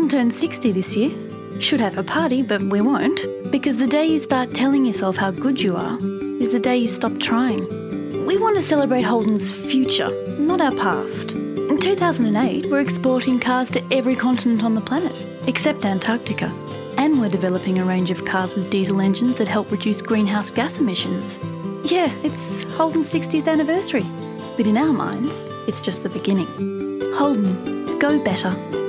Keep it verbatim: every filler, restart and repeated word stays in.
Holden turns sixty this year. Should have a party, but we won't, because the day you start telling yourself how good you are is the day you stop trying. We want to celebrate Holden's future, not our past. In two thousand eight, we're exporting cars to every continent on the planet, except Antarctica. And we're developing a range of cars with diesel engines that help reduce greenhouse gas emissions. Yeah, it's Holden's sixtieth anniversary, but in our minds, it's just the beginning. Holden, go better.